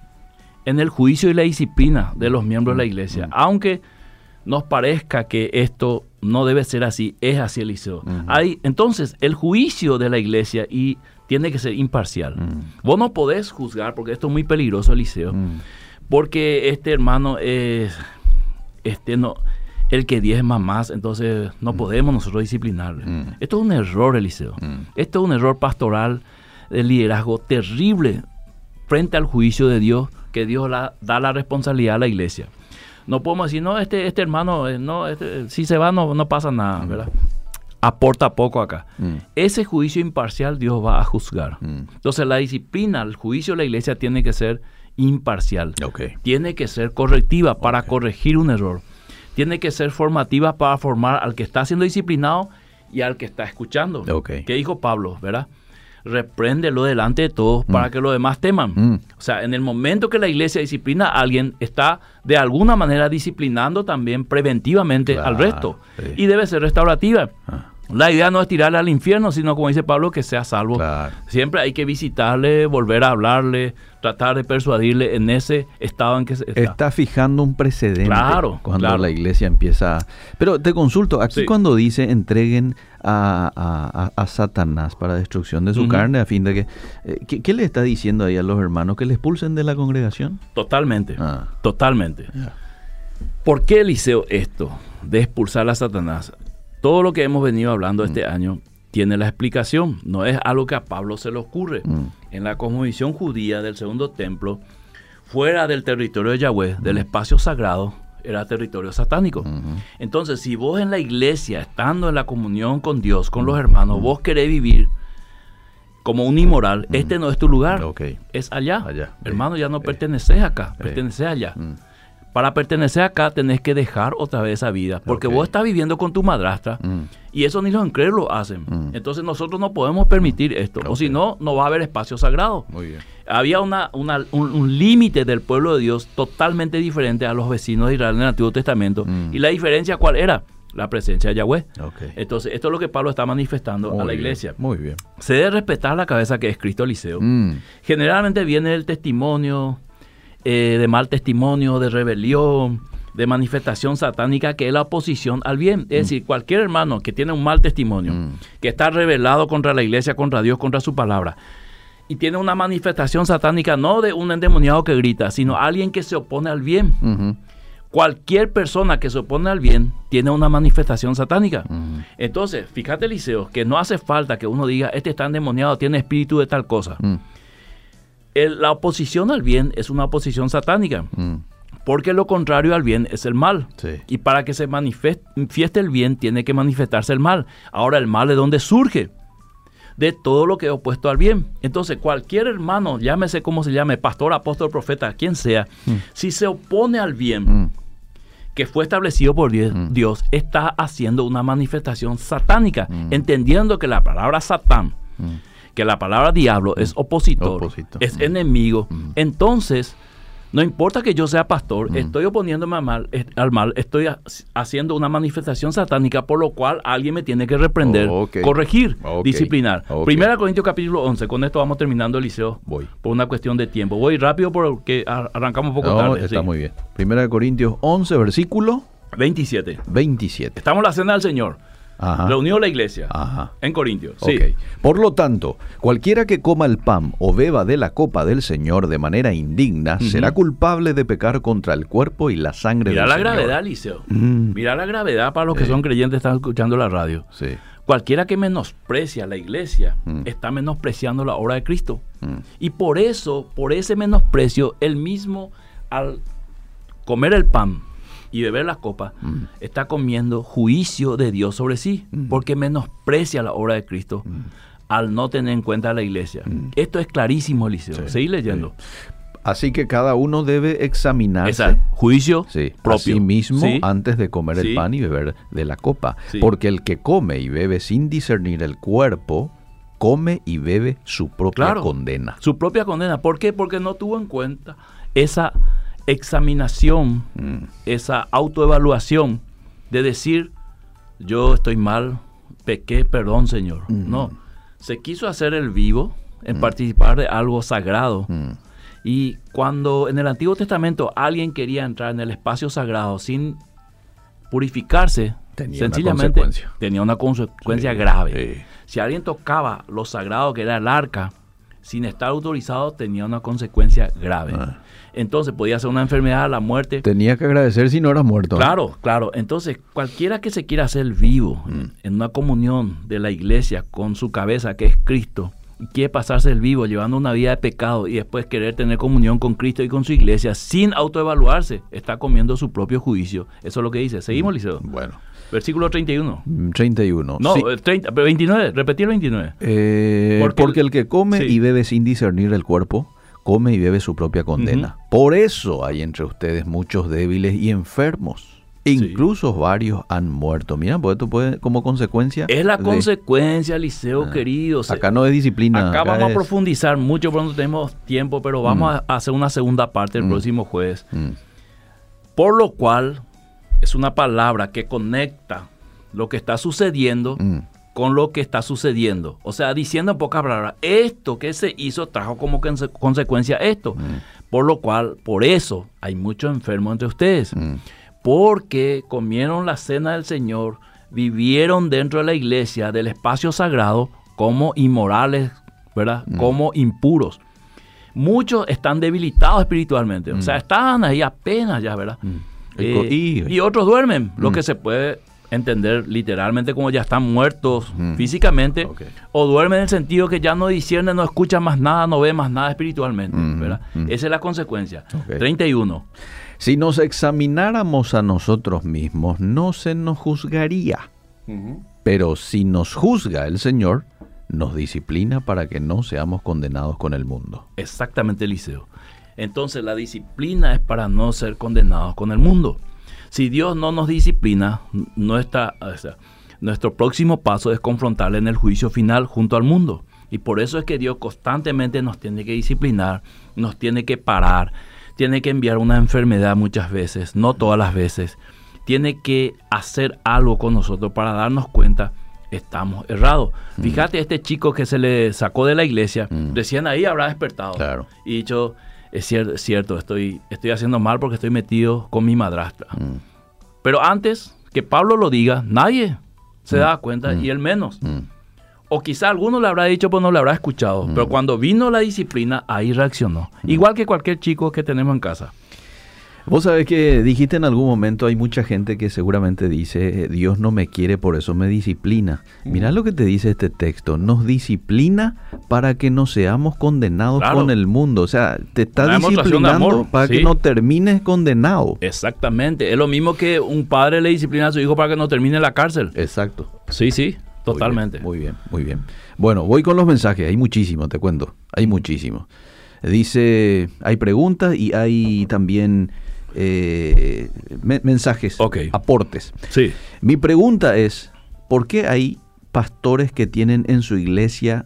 en el juicio y la disciplina de los miembros de la iglesia. Mm. Aunque nos parezca que esto no debe ser así, es así, Eliseo. Mm. Hay, entonces, el juicio de la iglesia y tiene que ser imparcial. Mm. Vos no podés juzgar, porque esto es muy peligroso, Eliseo, Mm. porque este hermano es, este no, el que diezma más, entonces no podemos nosotros disciplinarle. Mm. Esto es un error, Eliseo. Mm. Esto es un error pastoral de liderazgo terrible frente al juicio de Dios, que Dios la, da la responsabilidad a la iglesia. No podemos decir, no, este, este hermano, eh, no, este, si se va no, no pasa nada, ¿verdad? Aporta poco acá. Mm. Ese juicio imparcial Dios va a juzgar. Mm. Entonces la disciplina, el juicio de la iglesia tiene que ser imparcial. Ok. Tiene que ser correctiva para corregir un error. Tiene que ser formativa para formar al que está siendo disciplinado y al que está escuchando. Ok. ¿Qué dijo Pablo, verdad? Repréndelo delante de todos para que los demás teman. Mm. O sea, en el momento que la iglesia disciplina a alguien, está de alguna manera disciplinando también preventivamente Claro, al resto. sí. Y debe ser restaurativa. Ah. La idea no es tirarle al infierno, sino, como dice Pablo, que sea salvo. Claro. Siempre hay que visitarle, volver a hablarle, tratar de persuadirle en ese estado en que se está. Está fijando un precedente Claro, cuando claro. la iglesia empieza... Pero te consulto, aquí Sí. cuando dice entreguen a, a- a- a Satanás para destrucción de su Ujú. carne a fin de que... eh, ¿qué, qué le está diciendo ahí a los hermanos? ¿Que le expulsen de la congregación? Totalmente, Ah. totalmente. Ya. ¿Por qué, Eliseo, esto de expulsar a Satanás? Todo lo que hemos venido hablando este año tiene la explicación. No es algo que a Pablo se le ocurre. Mm. En la cosmovisión judía del segundo templo, fuera del territorio de Yahweh, del espacio sagrado, era territorio satánico. Uh-huh. Entonces, si vos en la iglesia, estando en la comunión con Dios, con los hermanos, uh-huh. vos querés vivir como un inmoral, uh-huh. este no es tu lugar, okay. es allá. allá. Hermano, eh, ya no eh, perteneces acá, eh, perteneces allá. Uh-huh. Para pertenecer acá tenés que dejar otra vez esa vida, porque okay. vos estás viviendo con tu madrastra uh-huh. y eso ni los incrédulos lo hacen. Uh-huh. Entonces nosotros no podemos permitir esto, okay. o si no, no va a haber espacio sagrado. Muy bien. Había una, una, un, un límite del pueblo de Dios totalmente diferente a los vecinos de Israel en el Antiguo Testamento. Mm. ¿Y la diferencia cuál era? La presencia de Yahweh. Okay. Entonces, esto es lo que Pablo está manifestando muy a la bien, iglesia. Muy bien. Se debe respetar la cabeza que es Cristo Eliseo. Mm. Generalmente viene el testimonio eh, de mal testimonio, de rebelión, de manifestación satánica, que es la oposición al bien. Es mm. decir, cualquier hermano que tiene un mal testimonio, mm. que está rebelado contra la iglesia, contra Dios, contra su palabra, y tiene una manifestación satánica, no de un endemoniado que grita, sino alguien que se opone al bien. Uh-huh. Cualquier persona que se opone al bien tiene una manifestación satánica. Uh-huh. Entonces, fíjate, Eliseo, que no hace falta que uno diga, este está endemoniado, tiene espíritu de tal cosa. Uh-huh. El, la oposición al bien es una oposición satánica. Uh-huh. Porque lo contrario al bien es el mal. Sí. Y para que se manifieste el bien, tiene que manifestarse el mal. Ahora, ¿el mal de dónde surge? De todo lo que es opuesto al bien. Entonces, cualquier hermano, llámese como se llame, pastor, apóstol, profeta, quien sea, mm. si se opone al bien mm. que fue establecido por Dios, mm. Dios, está haciendo una manifestación satánica, mm. entendiendo que la palabra Satán, mm. que la palabra diablo mm. es opositor, opositor, es mm. enemigo. Mm. Entonces, no importa que yo sea pastor, mm. estoy oponiéndome al mal, al mal, estoy ha- haciendo una manifestación satánica, por lo cual alguien me tiene que reprender, oh, okay. corregir, okay. disciplinar. Okay. Primera Corintios capítulo once, con esto vamos terminando, Eliseo, Voy. por una cuestión de tiempo. Voy rápido porque arrancamos un poco no, tarde. Está sí. muy bien. Primera Corintios once, versículo veintisiete. veintisiete. Estamos en la cena del Señor. Ajá. Reunió la iglesia. Ajá. En Corintios. Okay. Sí. Por lo tanto, cualquiera que coma el pan o beba de la copa del Señor de manera indigna, uh-huh. será culpable de pecar contra el cuerpo y la sangre Mirá del la Señor. gravedad, Eliseo. Mm. Mirá la gravedad para los que sí. son creyentes, están escuchando la radio. Sí. Cualquiera que menosprecia la iglesia mm. está menospreciando la obra de Cristo. Mm. Y por eso, por ese menosprecio, él mismo, al comer el pan y beber la copa, mm. está comiendo juicio de Dios sobre sí, mm. porque menosprecia la obra de Cristo mm. al no tener en cuenta a la iglesia. Mm. Esto es clarísimo, Eliseo. Sí, Seguí leyendo. Sí. Así que cada uno debe examinarse. Exacto. Juicio sí, propio. A sí mismo sí. antes de comer sí. el pan y beber de la copa. Sí. Porque el que come y bebe sin discernir el cuerpo, come y bebe su propia claro, condena. Su propia condena. ¿Por qué? Porque no tuvo en cuenta esa examinación, mm. esa autoevaluación de decir, yo estoy mal, pequé, perdón, Señor. Mm. No, se quiso hacer el vivo en mm. participar de algo sagrado. Mm. Y cuando en el Antiguo Testamento alguien quería entrar en el espacio sagrado sin purificarse, tenía sencillamente una tenía una consecuencia sí, grave. Sí. Si alguien tocaba lo sagrado que era el arca, sin estar autorizado, tenía una consecuencia grave. Ah. Entonces podía ser una enfermedad, la muerte. Tenía que agradecer si no era muerto. Claro, claro. Entonces, cualquiera que se quiera hacer vivo mm. en una comunión de la iglesia con su cabeza, que es Cristo, y quiere pasarse el vivo llevando una vida de pecado y después querer tener comunión con Cristo y con su iglesia sin autoevaluarse, está comiendo su propio juicio. Eso es lo que dice. Seguimos, Liceo. Bueno. Versículo treinta y uno. treinta y uno. No, sí. treinta, veintinueve. Repetí el veintinueve. Eh, porque, porque el que come sí. y bebe sin discernir el cuerpo, come y bebe su propia condena. Uh-huh. Por eso hay entre ustedes muchos débiles y enfermos. Incluso sí. varios han muerto. Mira, pues esto puede, como consecuencia... Es la de... consecuencia, Liceo, ah, querido. Acá no es disciplina. Acá, acá vamos es... a profundizar mucho, pero no tenemos tiempo, pero vamos mm. a hacer una segunda parte el mm. próximo jueves. Mm. Por lo cual, es una palabra que conecta lo que está sucediendo mm. con lo que está sucediendo. O sea, diciendo en pocas palabras, esto que se hizo trajo como conse- consecuencia esto. Mm. Por lo cual, por eso, hay muchos enfermos entre ustedes. Mm. Porque comieron la cena del Señor, vivieron dentro de la iglesia, del espacio sagrado, como inmorales, ¿verdad? Mm. Como impuros. Muchos están debilitados espiritualmente, mm. o sea, están ahí apenas ya, ¿verdad? Mm. Eh, y, y otros duermen, mm. lo que se puede entender literalmente como ya están muertos mm. físicamente, okay. o duermen en el sentido que ya no disciernen, no escuchan más nada, no ven más nada espiritualmente, mm. ¿verdad? Mm. Esa es la consecuencia. Okay. treinta y uno. Si nos examináramos a nosotros mismos, no se nos juzgaría. Uh-huh. Pero si nos juzga el Señor, nos disciplina para que no seamos condenados con el mundo. Exactamente, Eliseo. Entonces la disciplina es para no ser condenados con el mundo. Si Dios no nos disciplina, no está, o sea, nuestro próximo paso es confrontarle en el juicio final junto al mundo. Y por eso es que Dios constantemente nos tiene que disciplinar, nos tiene que parar, tiene que enviar una enfermedad muchas veces, no todas las veces. Tiene que hacer algo con nosotros para darnos cuenta estamos errados. Mm. Fíjate, este chico que se le sacó de la iglesia, mm. recién ahí habrá despertado. Claro. Y dicho, es cierto, es cierto estoy, estoy haciendo mal porque estoy metido con mi madrastra. Mm. Pero antes que Pablo lo diga, nadie se mm. daba cuenta mm. y él menos. Mm. O quizá alguno le habrá dicho, pero no le habrá escuchado. Mm. Pero cuando vino la disciplina, ahí reaccionó. Mm. Igual que cualquier chico que tenemos en casa. Vos sabés que dijiste en algún momento, hay mucha gente que seguramente dice, Dios no me quiere, por eso me disciplina. Mm. Mirá lo que te dice este texto, nos disciplina para que no seamos condenados claro. con el mundo. O sea, te está Una disciplinando para sí. que no termines condenado. Exactamente, es lo mismo que un padre le disciplina a su hijo para que no termine en la cárcel. Exacto. Sí, sí, totalmente. Muy bien, muy bien. Muy bien. Bueno, voy con los mensajes, hay muchísimos, te cuento, hay muchísimos. Dice, hay preguntas y hay también... Eh, me, mensajes, okay. aportes. Sí. Mi pregunta es, ¿por qué hay pastores que tienen en su iglesia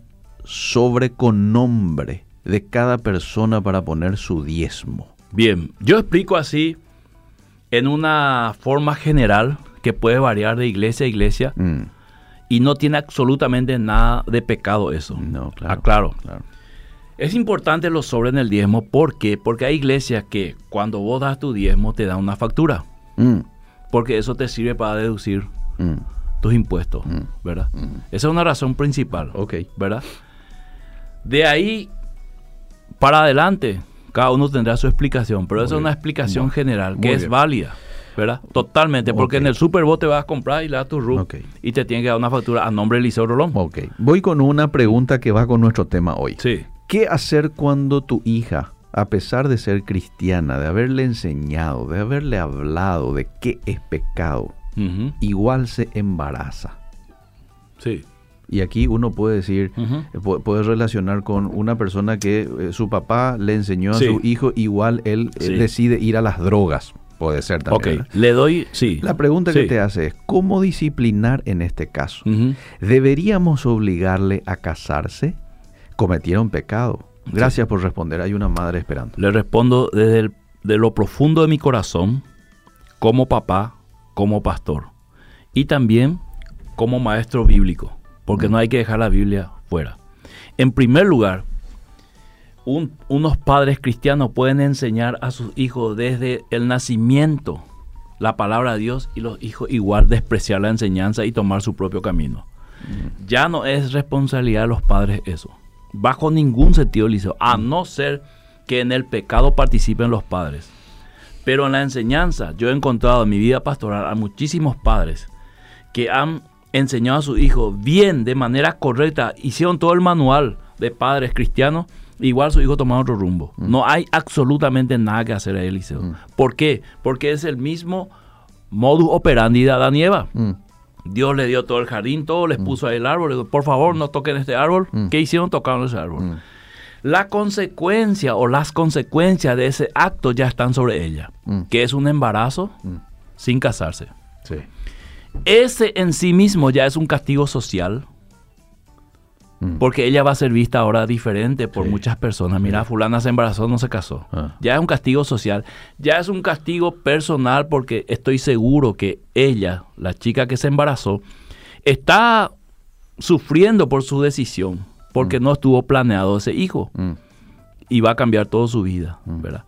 sobrenombre de cada persona para poner su diezmo? Bien, yo explico así en una forma general que puede variar de iglesia a iglesia mm. y no tiene absolutamente nada de pecado eso. No, claro. Aclaro. Claro. Es importante los sobres en el diezmo. ¿Por qué? Porque hay iglesias que cuando vos das tu diezmo te dan una factura. Mm. Porque eso te sirve para deducir mm. tus impuestos, mm. ¿verdad? Mm. Esa es una razón principal, okay. ¿verdad? De ahí para adelante, cada uno tendrá su explicación. Pero Muy esa bien. es una explicación Muy general que Muy es bien. válida, ¿verdad? Totalmente. Porque okay. en el Super Bowl te vas a comprar y le das tu R U okay. y te tiene que dar una factura a nombre de Eliseo Rolón. Ok. Voy con una pregunta que va con nuestro tema hoy. Sí. ¿Qué hacer cuando tu hija, a pesar de ser cristiana, de haberle enseñado, de haberle hablado de qué es pecado, uh-huh. igual se embaraza? Sí. Y aquí uno puede decir, uh-huh. puede relacionar con una persona que eh, su papá le enseñó a sí. su hijo, igual él sí. eh, decide ir a las drogas. Puede ser también. Ok, le doy, sí. La pregunta sí. que te hace es, ¿cómo disciplinar en este caso? Uh-huh. ¿Deberíamos obligarle a casarse? Cometieron pecado. Gracias sí. por responder. Hay una madre esperando. Le respondo desde el, de lo profundo de mi corazón, como papá, como pastor y también como maestro bíblico, porque mm. no hay que dejar la Biblia fuera. En primer lugar, un, unos padres cristianos pueden enseñar a sus hijos desde el nacimiento la palabra de Dios y los hijos igual despreciar la enseñanza y tomar su propio camino. Mm. Ya no es responsabilidad de los padres eso. Bajo ningún sentido, Eliseo, a no ser que en el pecado participen los padres. Pero en la enseñanza, yo he encontrado en mi vida pastoral a muchísimos padres que han enseñado a sus hijos bien, de manera correcta, hicieron todo el manual de padres cristianos, igual su hijo tomaron otro rumbo. Mm. No hay absolutamente nada que hacer ahí, Eliseo. Mm. ¿Por qué? Porque es el mismo modus operandi de Adán y Eva. Mm. Dios le dio todo el jardín, todo, les mm. puso ahí el árbol, le dijo, por favor no toquen este árbol. Mm. ¿Qué hicieron? Tocaron ese árbol. Mm. La consecuencia o las consecuencias de ese acto ya están sobre ella, mm. que es un embarazo mm. sin casarse. Sí. Ese en sí mismo ya es un castigo social, mm. porque ella va a ser vista ahora diferente por sí. muchas personas. Mira, fulana se embarazó, no se casó. Ah. Ya es un castigo social, ya es un castigo personal, porque estoy seguro que ella, la chica que se embarazó, está sufriendo por su decisión, porque mm. no estuvo planeado ese hijo. Mm. Y va a cambiar toda su vida, mm. ¿verdad?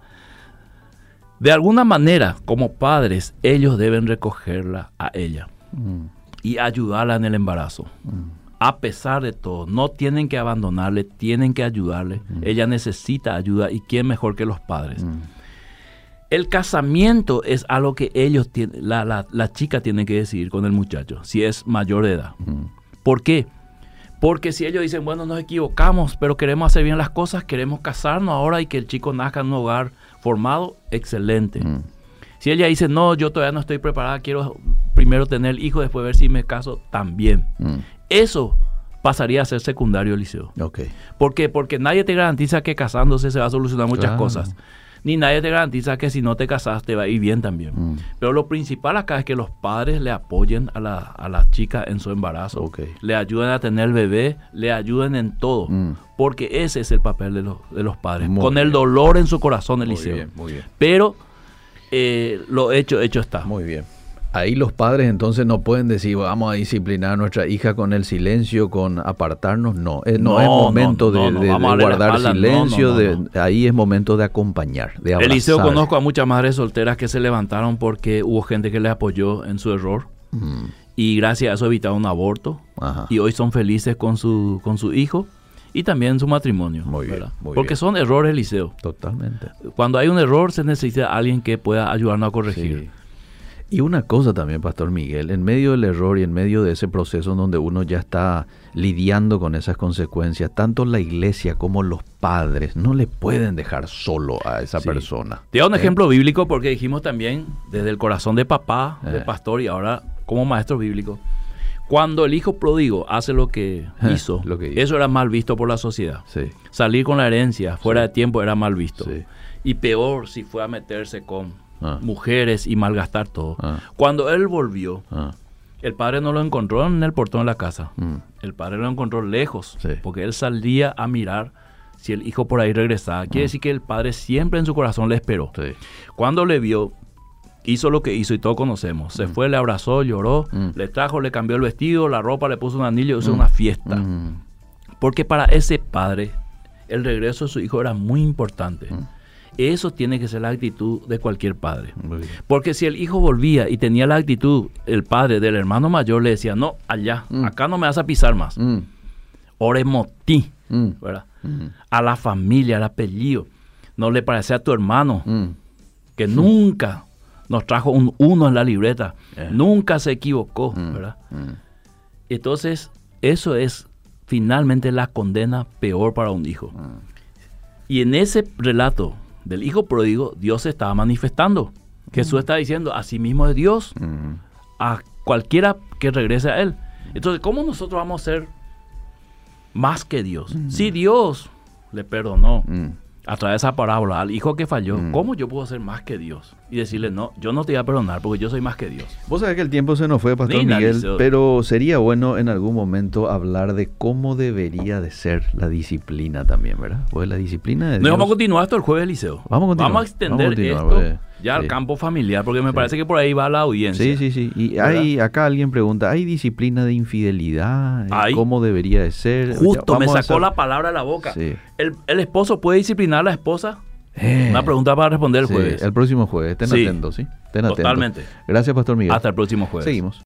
De alguna manera, como padres, ellos deben recogerla a ella mm. y ayudarla en el embarazo. Mm. A pesar de todo, no tienen que abandonarle, tienen que ayudarle. Mm. Ella necesita ayuda, y quién mejor que los padres. Mm. El casamiento es algo que ellos tienen, la, la, la chica tiene que decidir con el muchacho, si es mayor de edad. Mm. ¿Por qué? Porque si ellos dicen, bueno, nos equivocamos, pero queremos hacer bien las cosas, queremos casarnos ahora y que el chico nazca en un hogar formado, excelente. Mm. Si ella dice, no, yo todavía no estoy preparada, quiero primero tener el hijo, después ver si me caso, también. Mm. Eso pasaría a ser secundario, Eliseo. Okay. ¿Por qué? Porque nadie te garantiza que casándose se va a solucionar muchas claro. cosas. Ni nadie te garantiza que si no te casas te va a ir bien también. Mm. Pero lo principal acá es que los padres le apoyen a la, a la chica en su embarazo. Okay. Le ayuden a tener el bebé, le ayuden en todo. Mm. Porque ese es el papel de los, de los padres. Muy Con bien. El dolor en su corazón, Eliseo. Muy bien, muy bien. Pero eh, lo hecho, hecho está. Muy bien. Ahí los padres entonces no pueden decir, vamos a disciplinar a nuestra hija con el silencio, con apartarnos. No, eh, no, no es momento no, no, de, no, de, de guardar silencio, no, no, no, no. De, ahí es momento de acompañar, de abrazar. Eliseo, conozco a muchas madres solteras que se levantaron porque hubo gente que les apoyó en su error. Mm. Y gracias a eso evitaron un aborto. Ajá. Y hoy son felices con su, con su hijo y también en su matrimonio. Muy bien, muy porque bien. Son errores, Eliseo. Totalmente. Cuando hay un error se necesita alguien que pueda ayudarnos a corregir. Sí. Y una cosa también, Pastor Miguel, en medio del error y en medio de ese proceso en donde uno ya está lidiando con esas consecuencias, tanto la iglesia como los padres no le pueden dejar solo a esa sí. persona. Te doy un ¿Eh? ejemplo bíblico porque dijimos también desde el corazón de papá, eh. de pastor y ahora como maestro bíblico. Cuando el hijo pródigo hace lo que, hizo, lo que hizo, eso era mal visto por la sociedad. Sí. Salir con la herencia fuera sí. de tiempo era mal visto. Sí. Y peor si fue a meterse con Ah. mujeres y malgastar todo. Ah. Cuando él volvió, ah. el padre no lo encontró en el portón de la casa. Mm. El padre lo encontró lejos, sí. porque él salía a mirar si el hijo por ahí regresaba. Quiere mm. decir que el padre siempre en su corazón le esperó. Sí. Cuando le vio, hizo lo que hizo y todos conocemos. Se mm. fue, le abrazó, lloró, mm. le trajo, le cambió el vestido, la ropa, le puso un anillo, hizo mm. una fiesta. Mm. Porque para ese padre, el regreso de su hijo era muy importante. Mm. Eso tiene que ser la actitud de cualquier padre. Porque si el hijo volvía y tenía la actitud, el padre del hermano mayor le decía, no, allá, mm. acá no me vas a pisar más. Mm. Oremotí, mm. ¿verdad? Mm. A la familia, al apellido. No le parece a tu hermano, mm. que mm. nunca nos trajo un uno en la libreta. Yeah. Nunca se equivocó, mm. ¿verdad? Mm. Entonces, eso es finalmente la condena peor para un hijo. Mm. Y en ese relato del hijo pródigo, Dios se estaba manifestando. Mm. Jesús está diciendo, así mismo es Dios, mm. a cualquiera que regrese a Él. Entonces, ¿cómo nosotros vamos a ser más que Dios? Mm. Si Dios le perdonó mm. a través de esa parábola al hijo que falló, mm. ¿cómo yo puedo ser más que Dios? Y decirle, no, yo no te voy a perdonar porque yo soy más que Dios. Vos sabés que el tiempo se nos fue, Pastor Ni Miguel, nadie, pero sería bueno en algún momento hablar de cómo debería de ser la disciplina también, ¿verdad? Pues la disciplina de no, Dios... vamos a continuar esto el jueves, Eliseo. Vamos a continuar. Vamos a extender vamos a esto pues, ya sí. al campo familiar, porque me sí. parece que por ahí va la audiencia. Sí, sí, sí. Y hay, acá alguien pregunta, ¿hay disciplina de infidelidad? ¿Hay? ¿Cómo debería de ser? Justo, me sacó hacer... la palabra de la boca. Sí. ¿El, ¿El esposo puede disciplinar a la esposa? Eh, Una pregunta para responder el sí, jueves. El próximo jueves. Estén sí, atentos, ¿sí? Estén atentos. Totalmente. Gracias, Pastor Miguel. Hasta el próximo jueves. Seguimos.